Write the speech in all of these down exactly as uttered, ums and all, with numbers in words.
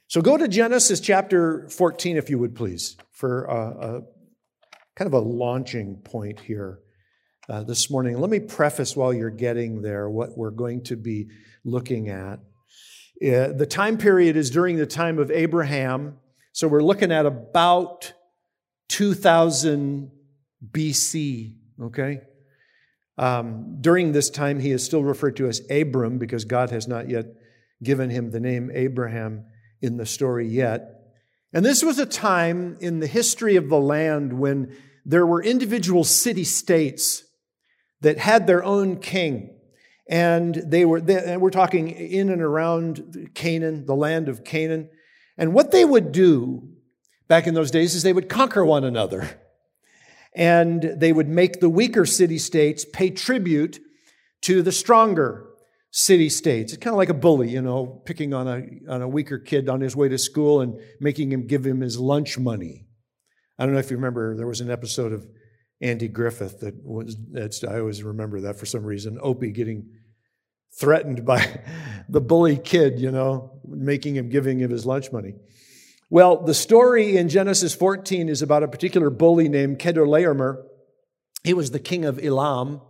So go to Genesis chapter fourteen, if you would please, for a, a kind of a launching point here uh, this morning. Let me preface while you're getting there what we're going to be looking at. Uh, the time period is during the time of Abraham, so we're looking at about two thousand B C, okay? Um, during this time, he is still referred to as Abram because God has not yet given him the name Abraham in the story yet. And this was a time in the history of the land when there were individual city-states that had their own king. And they were, they, and we're talking in and around Canaan, the land of Canaan. And what they would do back in those days is they would conquer one another. And they would make the weaker city-states pay tribute to the stronger city-states. It's kind of like a bully, you know, picking on a, on a weaker kid on his way to school and making him give him his lunch money. I don't know if you remember, there was an episode of Andy Griffith that was, that's, I always remember that for some reason, Opie getting threatened by the bully kid, you know, making him, giving him his lunch money. Well, the story in Genesis fourteen is about a particular bully named Chedorlaomer. He was the king of Elam.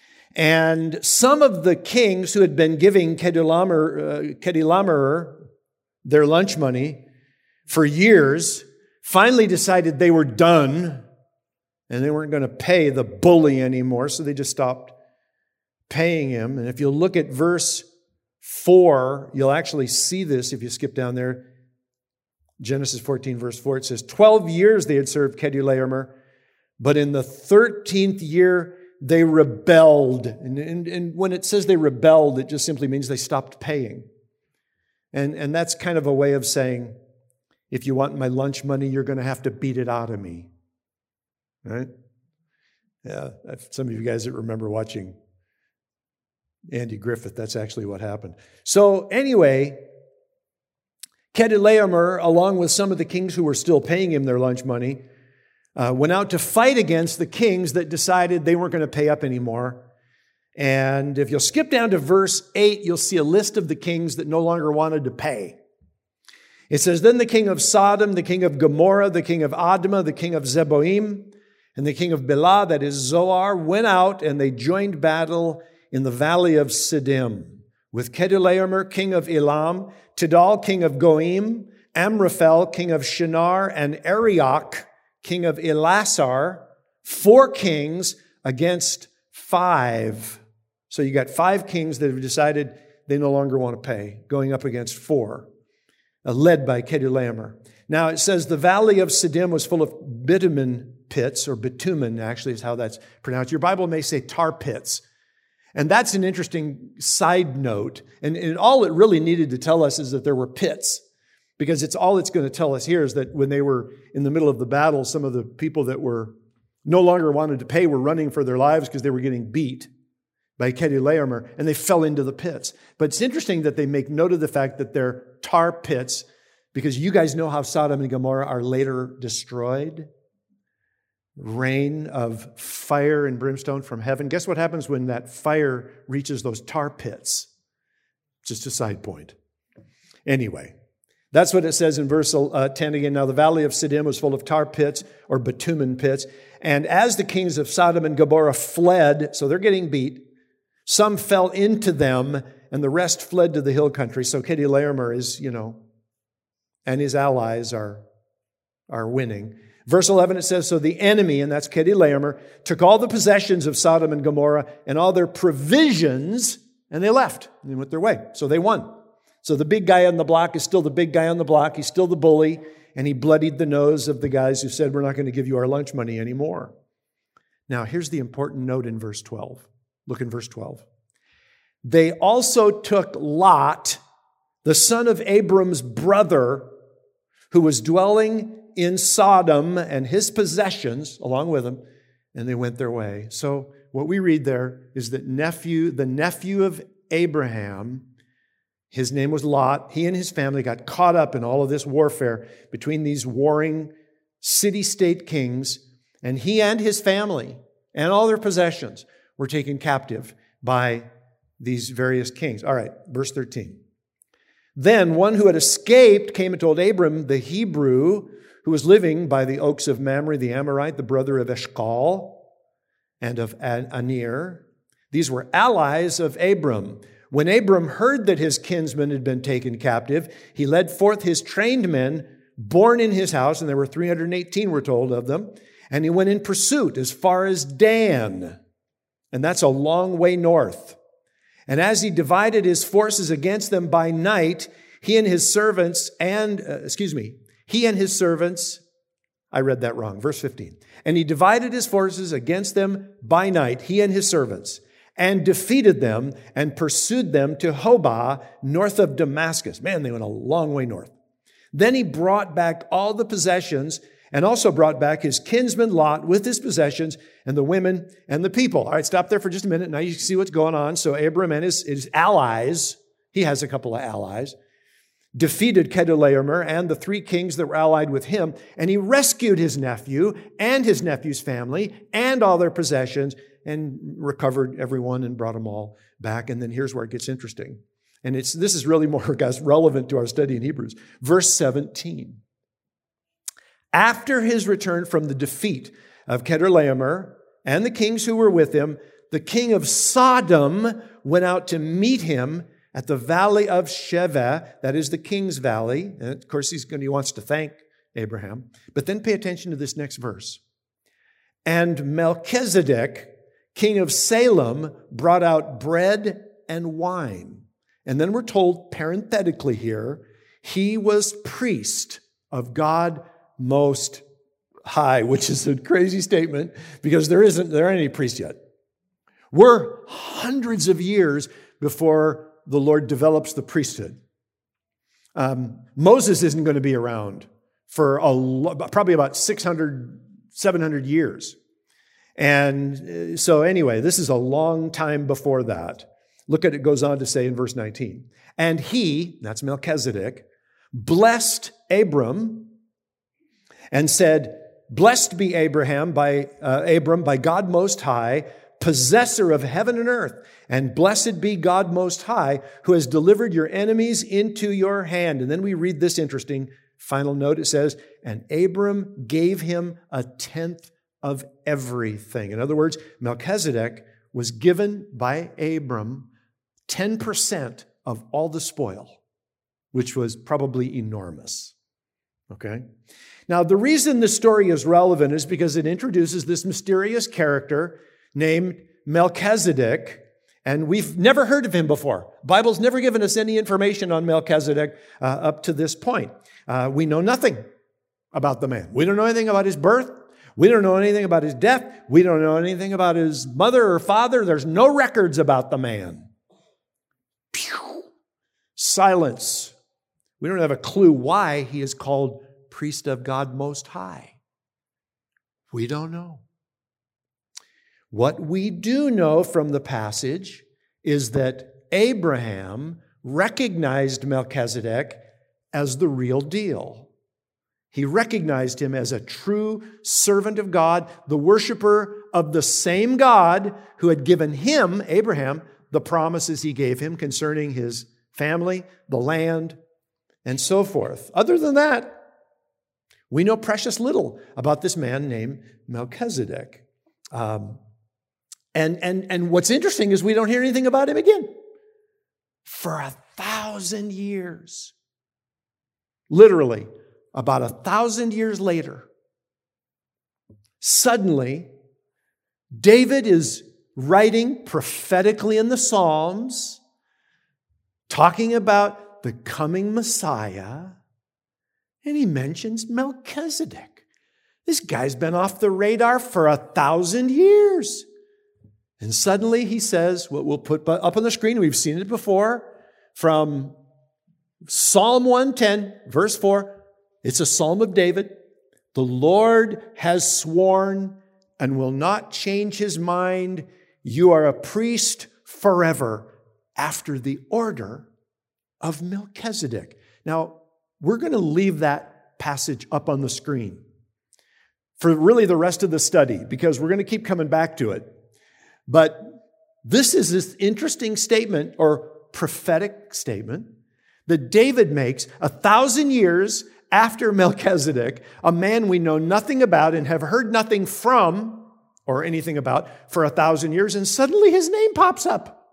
And some of the kings who had been giving Chedorlaomer, uh, Chedorlaomer their lunch money for years finally decided they were done and they weren't going to pay the bully anymore, so they just stopped paying him. And if you look at verse four, you'll actually see this if you skip down there. Genesis fourteen, verse four, it says, twelve years they had served Chedorlaomer, but in the thirteenth year they rebelled. And, and, and when it says they rebelled, it just simply means they stopped paying. And, and that's kind of a way of saying, if you want my lunch money, you're going to have to beat it out of me. Right? Yeah, some of you guys that remember watching Andy Griffith, that's actually what happened. So anyway, Chedorlaomer, along with some of the kings who were still paying him their lunch money, uh, went out to fight against the kings that decided they weren't going to pay up anymore. And if you'll skip down to verse eight, you'll see a list of the kings that no longer wanted to pay. It says, then the king of Sodom, the king of Gomorrah, the king of Admah, the king of Zeboim, and the king of Bela, that is Zoar, went out and they joined battle in the valley of Siddim with Chedorlaomer, king of Elam, Tidal, king of Goim, Amraphel, king of Shinar, and Arioch, king of Elasar, four kings against five. So you got five kings that have decided they no longer want to pay, going up against four, uh, led by Chedorlaomer. Now it says the valley of Siddim was full of bitumen pits, or bitumen actually is how that's pronounced. Your Bible may say tar pits. And that's an interesting side note. And, and all it really needed to tell us is that there were pits. Because it's all it's going to tell us here is that when they were in the middle of the battle, some of the people that were no longer wanted to pay were running for their lives because they were getting beat by Chedorlaomer, and they fell into the pits. But it's interesting that they make note of the fact that they're tar pits, because you guys know how Sodom and Gomorrah are later destroyed. Rain of fire and brimstone from heaven. Guess what happens when that fire reaches those tar pits? Just a side point. Anyway, that's what it says in verse ten again. Now the valley of Siddim was full of tar pits, or bitumen pits. And as the kings of Sodom and Gomorrah fled, so they're getting beat, some fell into them, and the rest fled to the hill country. So Chedorlaomer is, you know, and his allies are, are winning. Verse eleven, it says, so the enemy, and that's Chedorlaomer, took all the possessions of Sodom and Gomorrah and all their provisions, and they left and they went their way. So they won. So the big guy on the block is still the big guy on the block. He's still the bully, and he bloodied the nose of the guys who said, we're not going to give you our lunch money anymore. Now, here's the important note in verse twelve. Look in verse twelve. They also took Lot, the son of Abram's brother, who was dwelling in Sodom, and his possessions along with him, and they went their way. So what we read there is that nephew, the nephew of Abraham, his name was Lot, he and his family got caught up in all of this warfare between these warring city-state kings, and he and his family and all their possessions were taken captive by these various kings. All right, verse thirteen. Then one who had escaped came and told Abram, the Hebrew, who was living by the oaks of Mamre the Amorite, the brother of Eshcol and of Aner. These were allies of Abram. When Abram heard that his kinsman had been taken captive, he led forth his trained men, born in his house, and there were three hundred eighteen, we're told, of them, and he went in pursuit as far as Dan, and that's a long way north. And as he divided his forces against them by night, he and his servants and, uh, excuse me, he and his servants, I read that wrong, verse fifteen. And he divided his forces against them by night, he and his servants, and defeated them and pursued them to Hobah, north of Damascus. Man, they went a long way north. Then he brought back all the possessions and also brought back his kinsman Lot with his possessions and the women and the people. All right, stop there for just a minute. Now you see what's going on. So Abram and his, his allies, he has a couple of allies, defeated Chedorlaomer and the three kings that were allied with him, and he rescued his nephew and his nephew's family and all their possessions and recovered everyone and brought them all back. And then here's where it gets interesting. And it's this is really more, guys, relevant to our study in Hebrews. Verse seventeen. After his return from the defeat of Chedorlaomer and the kings who were with him, the king of Sodom went out to meet him at the valley of Sheva, that is the king's valley. And of course, he's going, he wants to thank Abraham. But then pay attention to this next verse. And Melchizedek, king of Salem, brought out bread and wine. And then we're told parenthetically here, he was priest of God Most High, which is a crazy statement because there isn't there aren't any priest yet. We're hundreds of years before the Lord develops the priesthood. Um, Moses isn't going to be around for a lo- probably about six hundred, seven hundred years. And so anyway, this is a long time before that. Look at it goes on to say in verse nineteen. And he, that's Melchizedek, blessed Abram and said, blessed be Abraham by uh, Abram by God Most High, possessor of heaven and earth, and blessed be God Most High, who has delivered your enemies into your hand. And then we read this interesting final note. It says, and Abram gave him a tenth of everything. In other words, Melchizedek was given by Abram ten percent of all the spoil, which was probably enormous. Okay? Now, the reason this story is relevant is because it introduces this mysterious character named Melchizedek, and we've never heard of him before. The Bible's never given us any information on Melchizedek uh, up to this point. Uh, we know nothing about the man. We don't know anything about his birth. We don't know anything about his death. We don't know anything about his mother or father. There's no records about the man. Pew! Silence. We don't have a clue why he is called priest of God Most High. We don't know. What we do know from the passage is that Abraham recognized Melchizedek as the real deal. He recognized him as a true servant of God, the worshiper of the same God who had given him, Abraham, the promises he gave him concerning his family, the land, and so forth. Other than that, we know precious little about this man named Melchizedek. Um, and, and, and what's interesting is we don't hear anything about him again for a thousand years. Literally, about a thousand years later, suddenly, David is writing prophetically in the Psalms, talking about the coming Messiah, and he mentions Melchizedek. This guy's been off the radar for a thousand years. And suddenly he says, what we'll put up on the screen, we've seen it before, from Psalm one ten, verse four. It's a psalm of David. The Lord has sworn and will not change his mind. You are a priest forever after the order of Melchizedek. Now, we're going to leave that passage up on the screen for really the rest of the study because we're going to keep coming back to it. But this is this interesting statement or prophetic statement that David makes a thousand years after Melchizedek, a man we know nothing about and have heard nothing from or anything about for a thousand years, and suddenly his name pops up.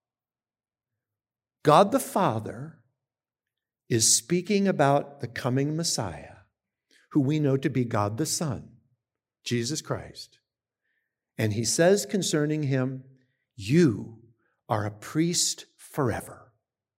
God the Father is speaking about the coming Messiah, who we know to be God the Son, Jesus Christ. And he says concerning him, you are a priest forever,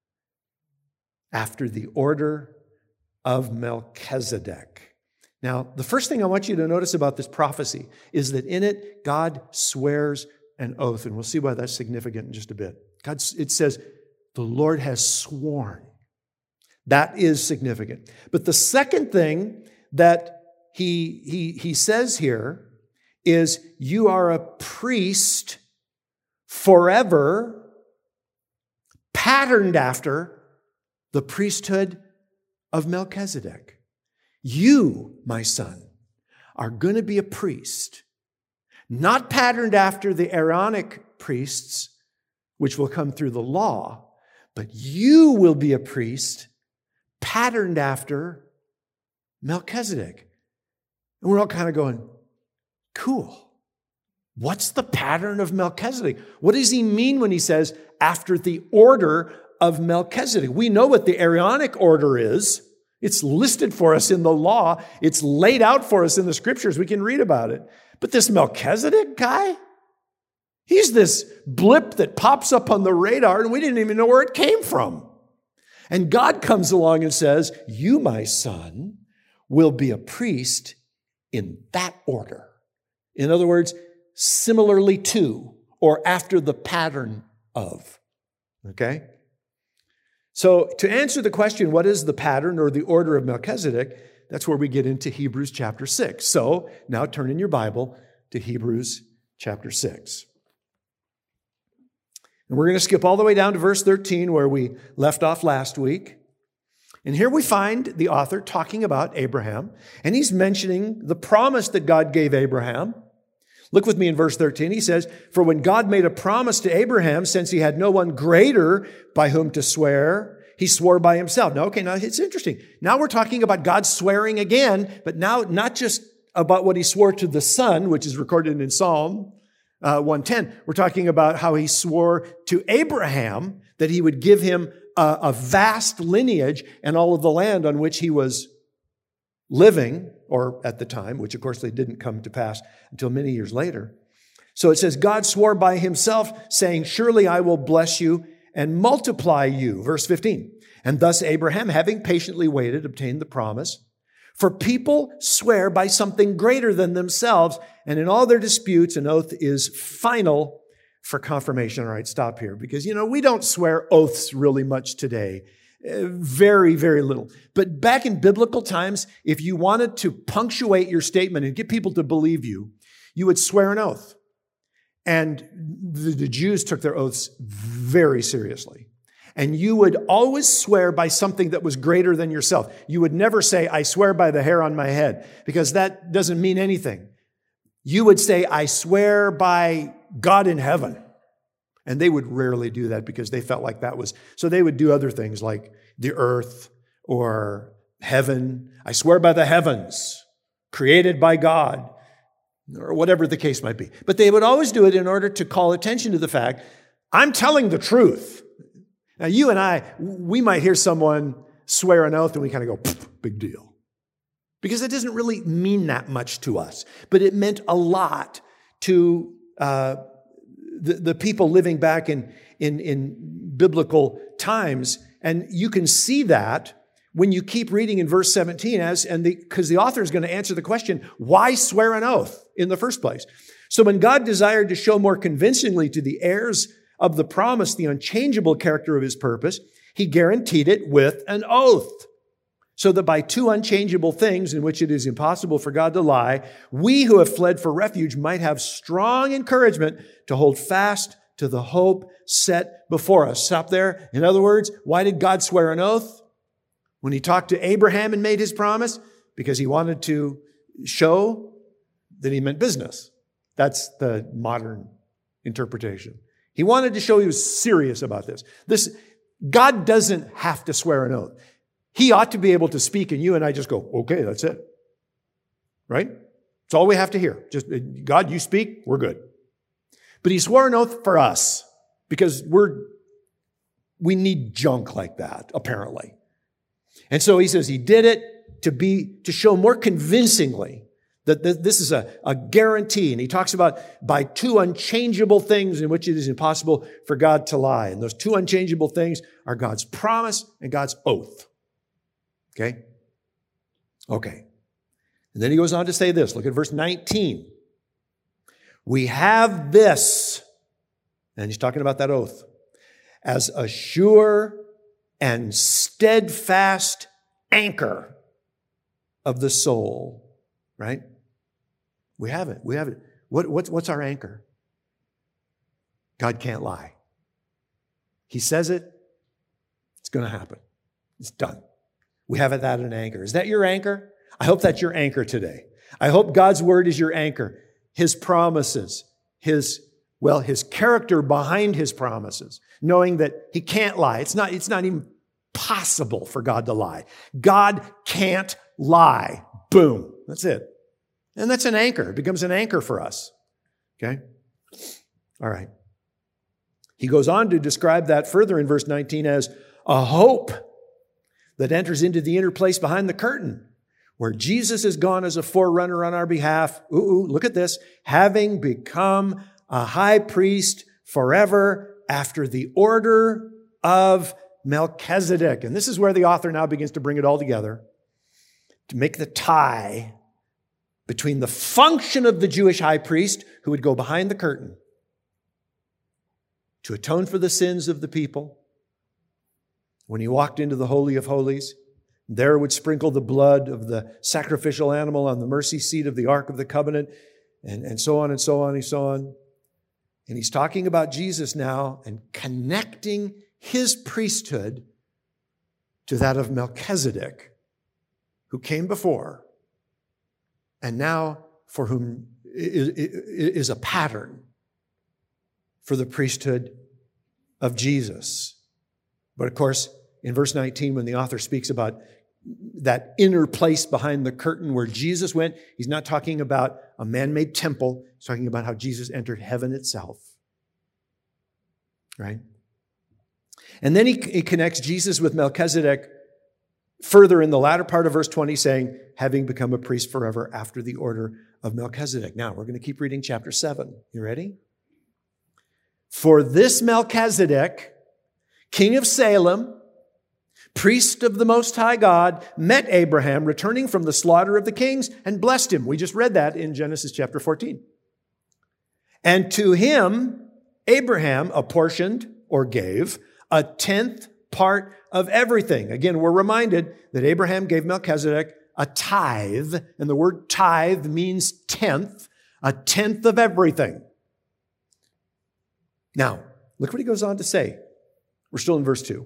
after the order of Melchizedek. Now, the first thing I want you to notice about this prophecy is that in it, God swears an oath, and we'll see why that's significant in just a bit. God, it says, the Lord has sworn. That is significant. But the second thing that he, he, he says here is, you are a priest forever, patterned after the priesthood of Melchizedek. You, my son, are going to be a priest, not patterned after the Aaronic priests, which will come through the law, but you will be a priest patterned after Melchizedek. And we're all kind of going, cool. What's the pattern of Melchizedek? What does he mean when he says, after the order of Melchizedek? We know what the Aaronic order is. It's listed for us in the law. It's laid out for us in the scriptures. We can read about it. But this Melchizedek guy, he's this blip that pops up on the radar, and we didn't even know where it came from. And God comes along and says, you, my son, will be a priest in that order. In other words, similarly to, or after the pattern of. Okay? So to answer the question, what is the pattern or the order of Melchizedek? That's where we get into Hebrews chapter six. So now turn in your Bible to Hebrews chapter six. And we're going to skip all the way down to verse thirteen, where we left off last week. And here we find the author talking about Abraham, and he's mentioning the promise that God gave Abraham. Look with me in verse thirteen. He says, for when God made a promise to Abraham, since he had no one greater by whom to swear, he swore by himself. Now, okay, now it's interesting. Now we're talking about God swearing again, but now not just about what he swore to the Son, which is recorded in Psalm uh, one ten. We're talking about how he swore to Abraham that he would give him a, a vast lineage and all of the land on which he was living, or at the time, which of course they didn't come to pass until many years later. So it says, God swore by himself, saying, surely I will bless you and multiply you. Verse fifteen. And thus Abraham, having patiently waited, obtained the promise. For people swear by something greater than themselves, and in all their disputes, an oath is final for confirmation. All right, stop here, because, you know, we don't swear oaths really much today. Uh, very, very little. But back in biblical times, if you wanted to punctuate your statement and get people to believe you, you would swear an oath. And the, the Jews took their oaths very seriously. And you would always swear by something that was greater than yourself. You would never say, I swear by the hair on my head, because that doesn't mean anything. You would say, I swear by God in heaven. And they would rarely do that because they felt like that was, so they would do other things like the earth or heaven. I swear by the heavens, created by God, or whatever the case might be. But they would always do it in order to call attention to the fact, I'm telling the truth. Now, you and I, we might hear someone swear an oath and we kind of go, big deal. Because it doesn't really mean that much to us. But it meant a lot to uh, the, the people living back in, in, in biblical times. And you can see that when you keep reading in verse seventeen, as and because the, the author is going to answer the question, why swear an oath in the first place? So when God desired to show more convincingly to the heirs of the promise the unchangeable character of his purpose, he guaranteed it with an oath, so that by two unchangeable things in which it is impossible for God to lie, we who have fled for refuge might have strong encouragement to hold fast to the hope set before us. Stop there. In other words, why did God swear an oath when he talked to Abraham and made his promise? Because he wanted to show that he meant business. That's the modern interpretation. He wanted to show he was serious about this. This, God doesn't have to swear an oath. He ought to be able to speak and you and I just go, okay, that's it. Right? That's all we have to hear. Just, God, you speak, we're good. But he swore an oath for us because we're, we need junk like that, apparently. And so he says he did it to be, to show more convincingly that this is a, a guarantee. And he talks about by two unchangeable things in which it is impossible for God to lie. And those two unchangeable things are God's promise and God's oath. Okay? Okay. And then he goes on to say this. Look at verse nineteen. We have this, and he's talking about that oath, as a sure and steadfast anchor of the soul. Right? We have it. We have it. What, what's, what's our anchor? God can't lie. He says it, it's going to happen. It's done. We have it that an anchor. Is that your anchor? I hope that's your anchor today. I hope God's word is your anchor. His promises, his, well, his character behind his promises, knowing that he can't lie. It's not, it's not even possible for God to lie. God can't lie. Boom. That's it. And that's an anchor. It becomes an anchor for us. Okay? All right. He goes on to describe that further in verse nineteen as a hope that enters into the inner place behind the curtain, where Jesus has gone as a forerunner on our behalf. Ooh, ooh, look at this. Having become a high priest forever after the order of Melchizedek. And this is where the author now begins to bring it all together, to make the tie between the function of the Jewish high priest, who would go behind the curtain to atone for the sins of the people. When he walked into the Holy of Holies, there would sprinkle the blood of the sacrificial animal on the mercy seat of the Ark of the Covenant, and, and so on and so on and so on. And he's talking about Jesus now and connecting his priesthood to that of Melchizedek, who came before, and now for whom is a pattern for the priesthood of Jesus. But of course, in verse nineteen, when the author speaks about that inner place behind the curtain where Jesus went, he's not talking about a man-made temple. He's talking about how Jesus entered heaven itself. Right? And then he, he connects Jesus with Melchizedek further in the latter part of verse twenty, saying, having become a priest forever after the order of Melchizedek. Now, we're going to keep reading chapter seven. You ready? For this Melchizedek, king of Salem, priest of the Most High God, met Abraham returning from the slaughter of the kings and blessed him. We just read that in Genesis chapter fourteen. And to him, Abraham apportioned or gave a tenth part of everything. Again, we're reminded that Abraham gave Melchizedek a tithe, and the word tithe means tenth, a tenth of everything. Now, look what he goes on to say. We're still in verse two.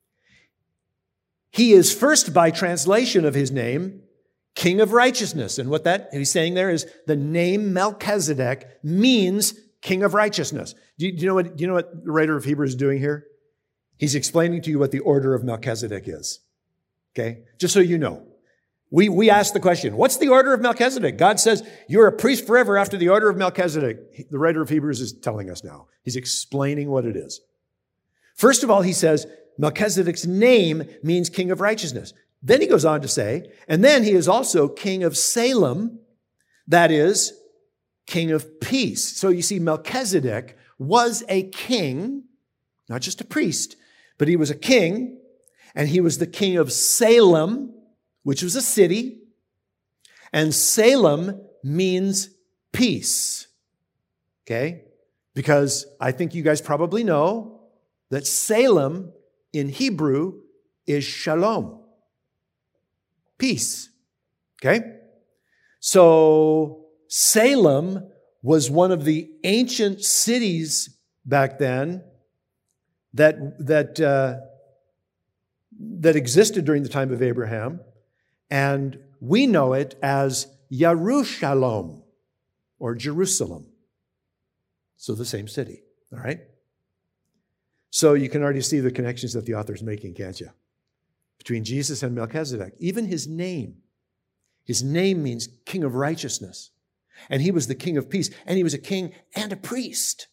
He is first by translation of his name, King of Righteousness. And what that he's saying there is the name Melchizedek means King of Righteousness. Do you, do you know what, do you know what the writer of Hebrews is doing here? He's explaining to you what the order of Melchizedek is. Okay? Just so you know. We, we ask the question, what's the order of Melchizedek? God says, you're a priest forever after the order of Melchizedek. The writer of Hebrews is telling us now. He's explaining what it is. First of all, he says, Melchizedek's name means King of Righteousness. Then he goes on to say, and then he is also King of Salem, that is, King of Peace. So you see, Melchizedek was a king, not just a priest, but he was a king, and he was the king of Salem, which was a city, and Salem means peace. Okay? Because I think you guys probably know that Salem in Hebrew is shalom, peace. Okay? So Salem was one of the ancient cities back then that, that, uh, that existed during the time of Abraham. And we know it as Yerushalom, or Jerusalem. So the same city, all right? So you can already see the connections that the author is making, can't you? Between Jesus and Melchizedek. Even his name. His name means king of righteousness. And he was the king of peace. And he was a king and a priest.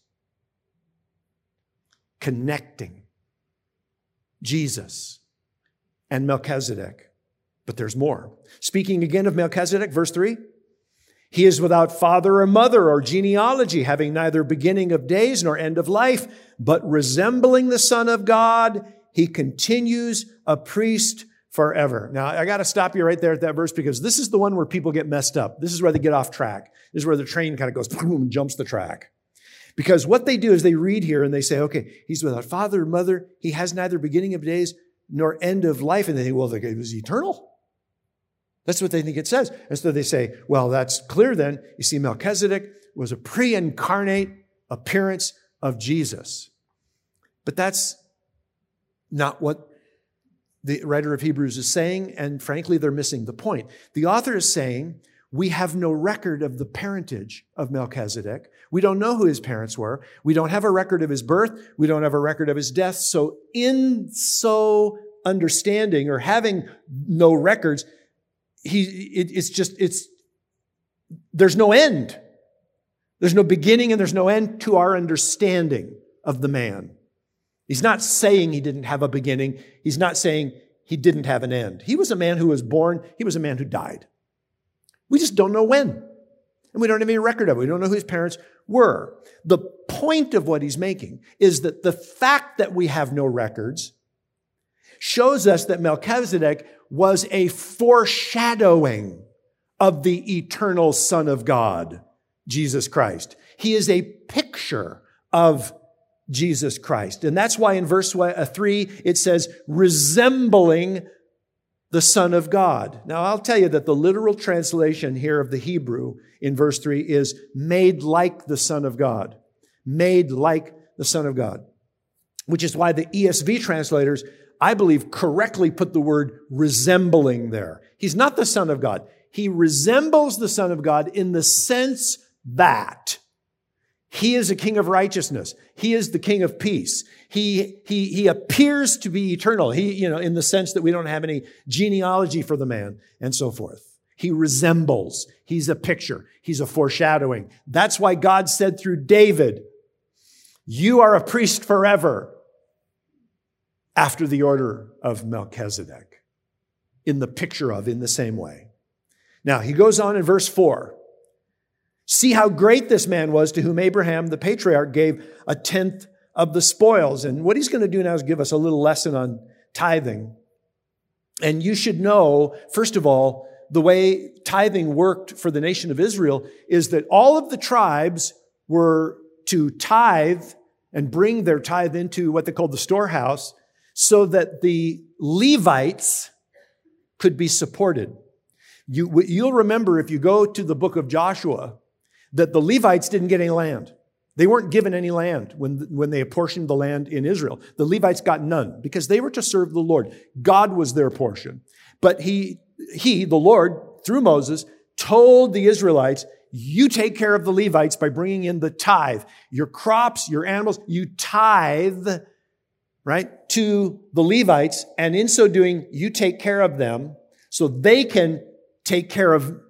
Connecting Jesus and Melchizedek. But there's more. Speaking again of Melchizedek, verse three. He is without father or mother or genealogy, having neither beginning of days nor end of life, but resembling the Son of God, he continues a priest forever. Now, I got to stop you right there at that verse because this is the one where people get messed up. This is where they get off track. This is where the train kind of goes, boom, and jumps the track. Because what they do is they read here and they say, okay, he's without father or mother. He has neither beginning of days nor end of life. And they think, well, he was eternal. That's what they think it says. And so they say, well, that's clear then. You see, Melchizedek was a pre-incarnate appearance of Jesus. But that's not what the writer of Hebrews is saying, and frankly, they're missing the point. The author is saying, we have no record of the parentage of Melchizedek. We don't know who his parents were. We don't have a record of his birth. We don't have a record of his death. So in so understanding or having no records, He, it, it's just, it's, there's no end. There's no beginning and there's no end to our understanding of the man. He's not saying he didn't have a beginning. He's not saying he didn't have an end. He was a man who was born. He was a man who died. We just don't know when. And we don't have any record of it. We don't know who his parents were. The point of what he's making is that the fact that we have no records shows us that Melchizedek was a foreshadowing of the eternal Son of God, Jesus Christ. He is a picture of Jesus Christ. And that's why in verse three, it says, resembling the Son of God. Now, I'll tell you that the literal translation here of the Hebrew in verse three is made like the Son of God. Made like the Son of God. Which is why the E S V translators, I believe, correctly put the word resembling there. He's not the Son of God. He resembles the Son of God in the sense that he is a king of righteousness. He is the king of peace. He, he, he appears to be eternal. He, you know, in the sense that we don't have any genealogy for the man and so forth. He resembles. He's a picture. He's a foreshadowing. That's why God said through David, you are a priest forever, after the order of Melchizedek, in the picture of, in the same way. Now, he goes on in verse four. See how great this man was to whom Abraham, the patriarch, gave a tenth of the spoils. And what he's going to do now is give us a little lesson on tithing. And you should know, first of all, the way tithing worked for the nation of Israel is that all of the tribes were to tithe and bring their tithe into what they called the storehouse, so that the Levites could be supported. You, you'll remember if you go to the book of Joshua that the Levites didn't get any land. They weren't given any land when, when they apportioned the land in Israel. The Levites got none because they were to serve the Lord. God was their portion. But he, he, the Lord, through Moses, told the Israelites, you take care of the Levites by bringing in the tithe. Your crops, your animals, you tithe, right, to the Levites, and in so doing, you take care of them so they can take care of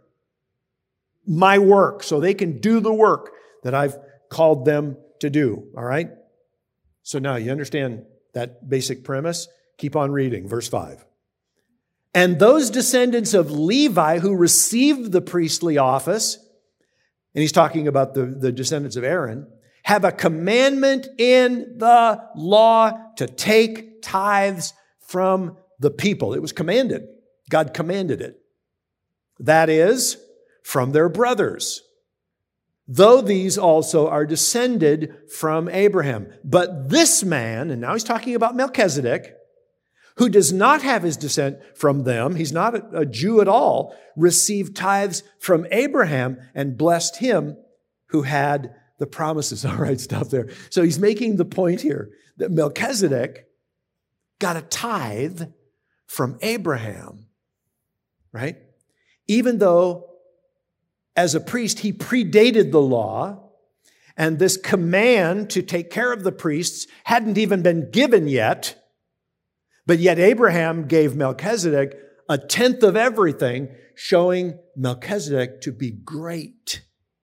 my work, so they can do the work that I've called them to do, all right? So now you understand that basic premise? Keep on reading, verse five. And those descendants of Levi who received the priestly office, and he's talking about the, the descendants of Aaron, have a commandment in the law to take tithes from the people. It was commanded. God commanded it. That is, from their brothers, though these also are descended from Abraham. But this man, and now he's talking about Melchizedek, who does not have his descent from them, he's not a Jew at all, received tithes from Abraham and blessed him who had the promises. All right, stop there. So he's making the point here that Melchizedek got a tithe from Abraham, right? Even though as a priest he predated the law, And this command to take care of the priests hadn't even been given yet. But yet Abraham gave Melchizedek a tenth of everything, showing Melchizedek to be great,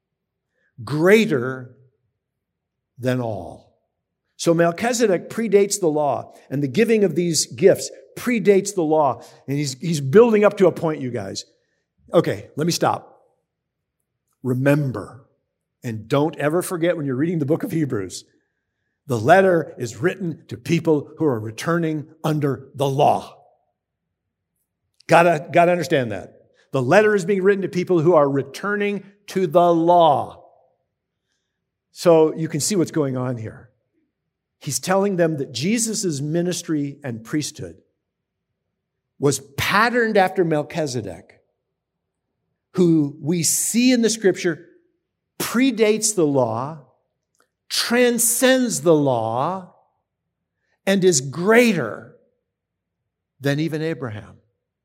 greater than all. So Melchizedek predates the law, and the giving of these gifts predates the law. And he's, he's building up to a point, you guys. Okay, let me stop. Remember, and don't ever forget when you're reading the book of Hebrews, the letter is written to people who are returning under the law. Gotta, gotta understand that. The letter is being written to people who are returning to the law. So you can see what's going on here. He's telling them that Jesus' ministry and priesthood was patterned after Melchizedek, who we see in the scripture predates the law, transcends the law, and is greater than even Abraham.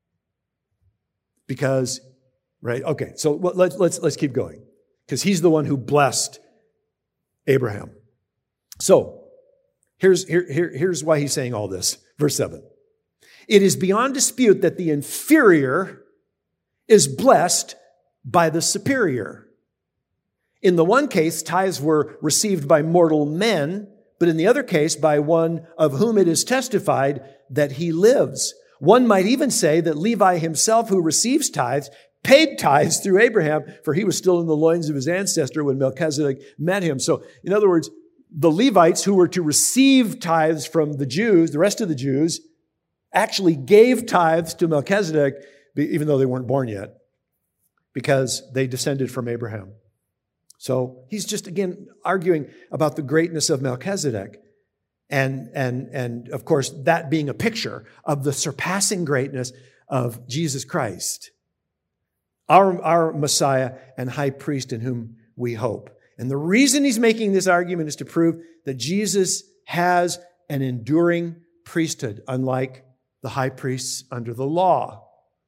Because, right, okay, so let's, let's, let's keep going. Because he's the one who blessed Abraham. So, here's, here, here, here's why he's saying all this. Verse seven. It is beyond dispute that the inferior is blessed by the superior. In the one case, tithes were received by mortal men, but in the other case, by one of whom it is testified that he lives. One might even say that Levi himself, who receives tithes, paid tithes through Abraham, for he was still in the loins of his ancestor when Melchizedek met him. So, in other words, the Levites who were to receive tithes from the Jews, the rest of the Jews, actually gave tithes to Melchizedek, even though they weren't born yet, because they descended from Abraham. So he's just, again, arguing about the greatness of Melchizedek. And, and, and of course, that being a picture of the surpassing greatness of Jesus Christ, our, our Messiah and high priest in whom we hope. And the reason he's making this argument is to prove that Jesus has an enduring priesthood, unlike the high priests under the law.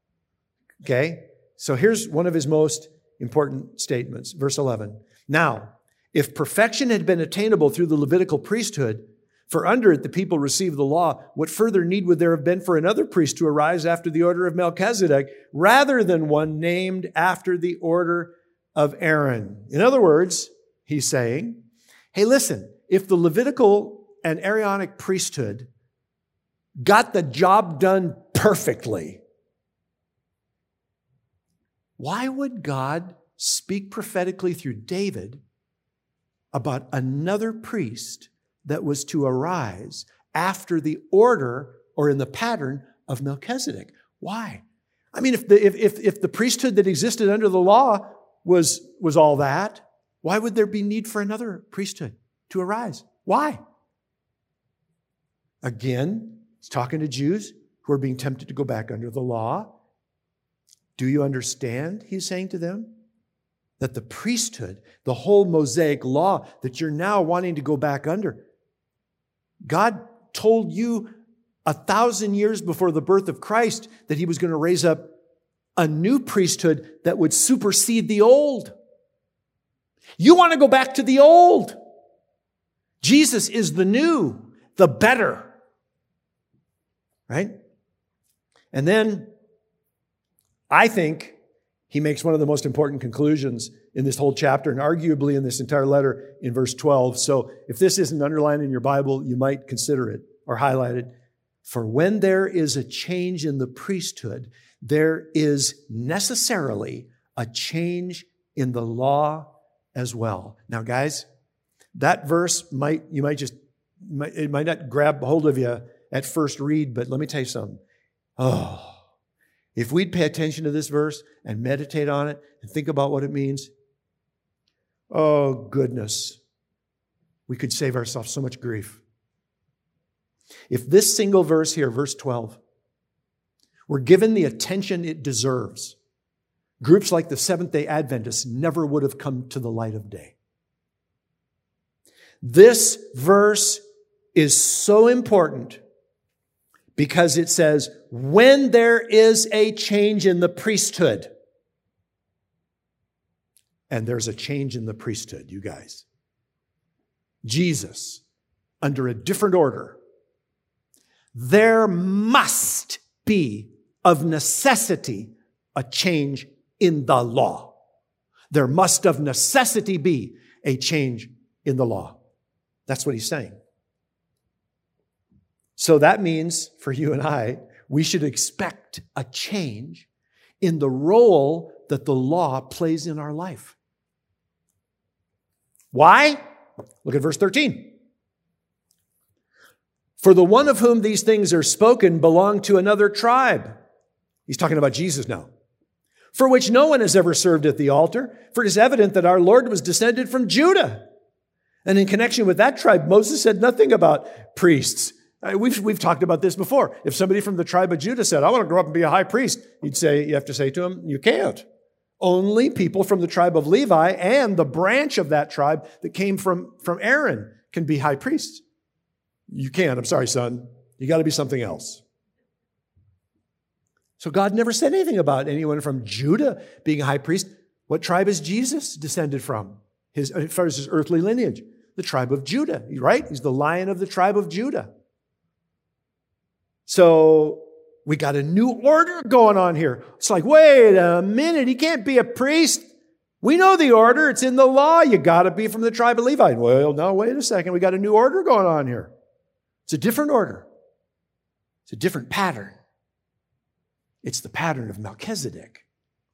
Okay? So here's one of his most important statements. Verse eleven. Now, if perfection had been attainable through the Levitical priesthood, for under it the people received the law, what further need would there have been for another priest to arise after the order of Melchizedek, rather than one named after the order of Aaron? In other words, he's saying, hey, listen, if the Levitical and Aaronic priesthood got the job done perfectly, why would God speak prophetically through David about another priest that was to arise after the order or in the pattern of Melchizedek? Why? I mean, if the, if, if, if the priesthood that existed under the law was, was all that, why would there be need for another priesthood to arise? Why? Again, he's talking to Jews who are being tempted to go back under the law. Do you understand, he's saying to them, that the priesthood, the whole Mosaic law that you're now wanting to go back under, God told you a thousand years before the birth of Christ that he was going to raise up a new priesthood that would supersede the old. You want to go back to the old. Jesus is the new, the better. Right? And then I think he makes one of the most important conclusions in this whole chapter and arguably in this entire letter in verse twelve. So if this isn't underlined in your Bible, you might consider it or highlight it. For when there is a change in the priesthood, there is necessarily a change in the law as well. Now, guys, that verse might, you might just, it might not grab hold of you at first read, but let me tell you something. Oh, if we'd pay attention to this verse and meditate on it and think about what it means, oh, goodness, we could save ourselves so much grief. If this single verse here, verse twelve, were given the attention it deserves, groups like the Seventh-day Adventists never would have come to the light of day. This verse is so important because it says, when there is a change in the priesthood, and there's a change in the priesthood, you guys. Jesus under a different order, there must be, of necessity, a change in the law. There must of necessity be a change in the law. That's what he's saying. So that means for you and I, we should expect a change in the role that the law plays in our life. Why? Look at verse thirteen. For the one of whom these things are spoken belonged to another tribe. He's talking about Jesus now. For which no one has ever served at the altar, for it is evident that our Lord was descended from Judah. And in connection with that tribe, Moses said nothing about priests. We've, we've talked about this before. If somebody from the tribe of Judah said, I want to grow up and be a high priest, you'd say, you have to say to him, you can't. Only people from the tribe of Levi and the branch of that tribe that came from, from Aaron can be high priests. You can't. I'm sorry, son. You got to be something else. So God never said anything about anyone from Judah being a high priest. What tribe is Jesus descended from? His, as far as his earthly lineage, the tribe of Judah, right? He's the Lion of the tribe of Judah. So we got a new order going on here. It's like, wait a minute, he can't be a priest. We know the order. It's in the law. You got to be from the tribe of Levi. Well, no, wait a second. We got a new order going on here. It's a different order. It's a different pattern. It's the pattern of Melchizedek.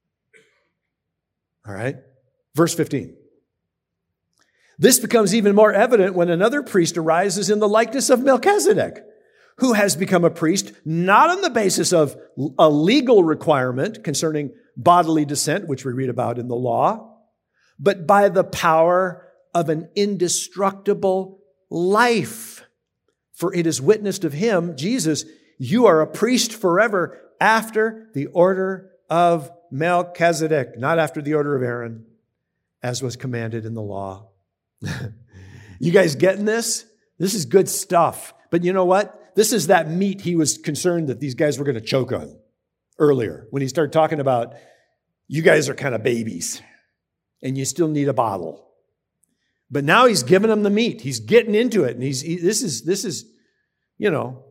All right? Verse fifteen. This becomes even more evident when another priest arises in the likeness of Melchizedek, who has become a priest not on the basis of a legal requirement concerning bodily descent, which we read about in the law, but by the power of an indestructible life. For it is witnessed of him, Jesus, you are a priest forever after the order of Melchizedek, not after the order of Aaron, as was commanded in the law. You guys getting this? This is good stuff. But you know what? This is that meat he was concerned that these guys were going to choke on earlier when he started talking about, you guys are kind of babies and you still need a bottle. But now he's giving them the meat. He's getting into it. And he's, he, this is, this is, you know,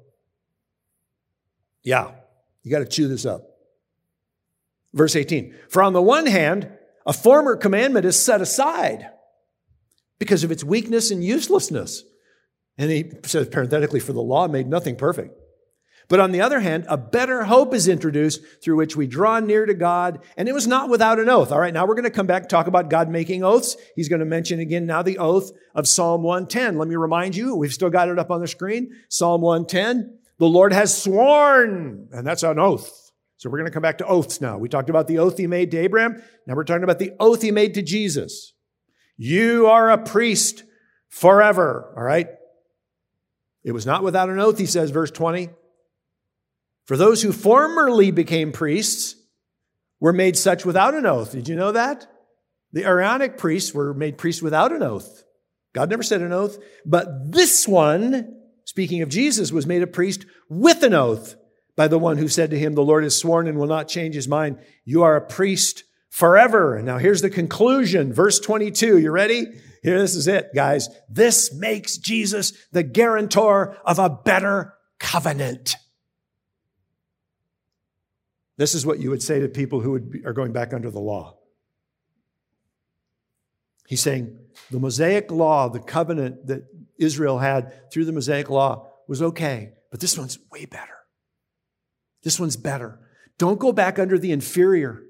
yeah, you got to chew this up. Verse eighteen, for on the one hand, a former commandment is set aside because of its weakness and uselessness. And he says parenthetically, for the law made nothing perfect. But on the other hand, a better hope is introduced through which we draw near to God, and it was not without an oath. All right, now we're going to come back and talk about God making oaths. He's going to mention again now the oath of Psalm one ten. Let me remind you, we've still got it up on the screen. Psalm one ten, the Lord has sworn, and that's an oath. So we're going to come back to oaths now. We talked about the oath he made to Abraham. Now we're talking about the oath he made to Jesus. You are a priest forever, all right? It was not without an oath, he says, verse twenty. For those who formerly became priests were made such without an oath. Did you know that? The Aaronic priests were made priests without an oath. God never said an oath. But this one, speaking of Jesus, was made a priest with an oath by the one who said to him, the Lord has sworn and will not change his mind. You are a priest forever. And now here's the conclusion. Verse twenty-two. You ready? Here, this is it, guys. This makes Jesus the guarantor of a better covenant. This is what you would say to people who would be, are going back under the law. He's saying the Mosaic law, the covenant that Israel had through the Mosaic law was okay, but this one's way better. This one's better. Don't go back under the inferior.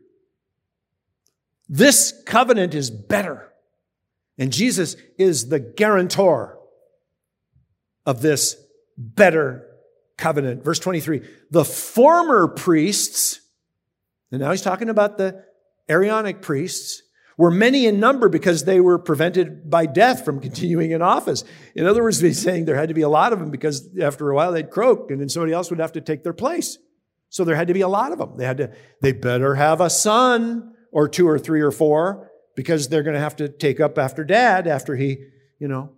This covenant is better. And Jesus is the guarantor of this better covenant. Verse twenty-three, the former priests, and now he's talking about the Aaronic priests, were many in number because they were prevented by death from continuing in office. In other words, he's saying there had to be a lot of them because after a while they'd croak and then somebody else would have to take their place. So there had to be a lot of them. They had to, they better have a son or two or three or four because they're going to have to take up after dad after he, you know.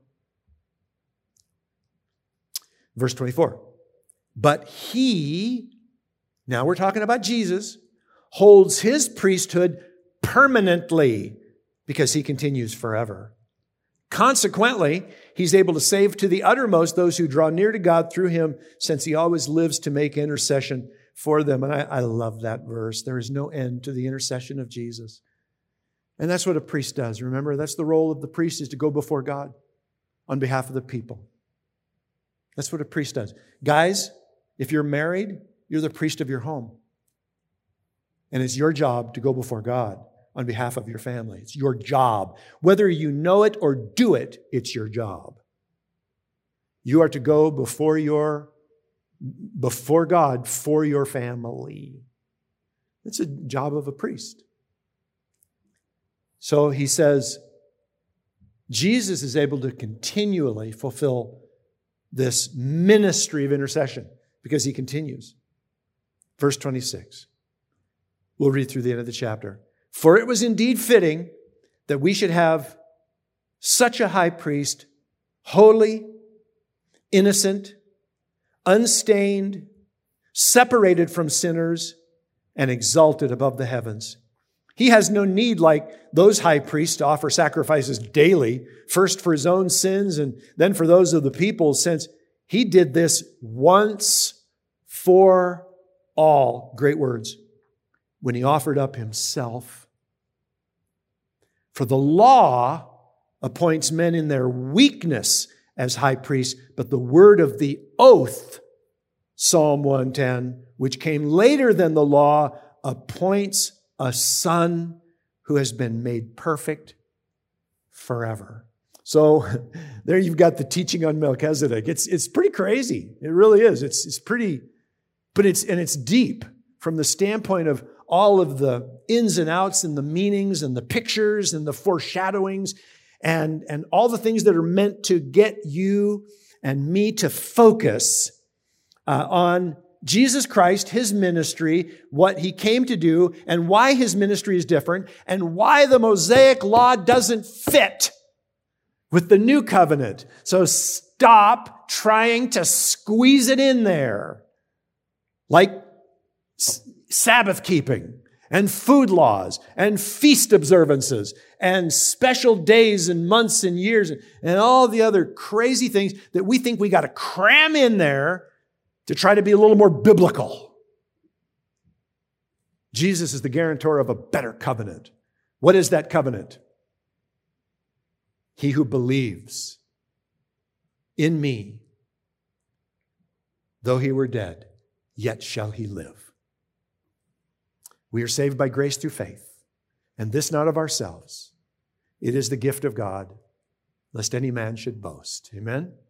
Verse twenty-four. But he, now we're talking about Jesus, holds his priesthood permanently because he continues forever. Consequently, he's able to save to the uttermost those who draw near to God through him, since he always lives to make intercession for them. And I, I love that verse. There is no end to the intercession of Jesus. And that's what a priest does. Remember, that's the role of the priest, is to go before God on behalf of the people. That's what a priest does. Guys, if you're married, you're the priest of your home. And it's your job to go before God on behalf of your family. It's your job. Whether you know it or do it, it's your job. You are to go before your, before God for your family. It's a job of a priest. So he says, Jesus is able to continually fulfill this ministry of intercession because he continues. Verse twenty-six. We'll read through the end of the chapter. For it was indeed fitting that we should have such a high priest, holy, innocent, unstained, separated from sinners, and exalted above the heavens. He has no need, like those high priests, to offer sacrifices daily, first for his own sins and then for those of the people, since he did this once for all. Great words. When he offered up himself. For the law appoints men in their weakness as high priests, but the word of the oath, Psalm one ten, which came later than the law, appoints a son who has been made perfect forever. So there you've got the teaching on Melchizedek. It's, it's pretty crazy. It really is. It's, it's pretty, but it's, and it's deep from the standpoint of all of the ins and outs and the meanings and the pictures and the foreshadowings and, and all the things that are meant to get you and me to focus uh, on Jesus Christ, his ministry, what he came to do, and why his ministry is different, and why the Mosaic law doesn't fit with the new covenant. So stop trying to squeeze it in there. Like s- Sabbath keeping, and food laws, and feast observances, and special days and months and years, and, and all the other crazy things that we think we got to cram in there to try to be a little more biblical. Jesus is the guarantor of a better covenant. What is that covenant? He who believes in me, though he were dead, yet shall he live. We are saved by grace through faith, and this not of ourselves. It is the gift of God, lest any man should boast. Amen?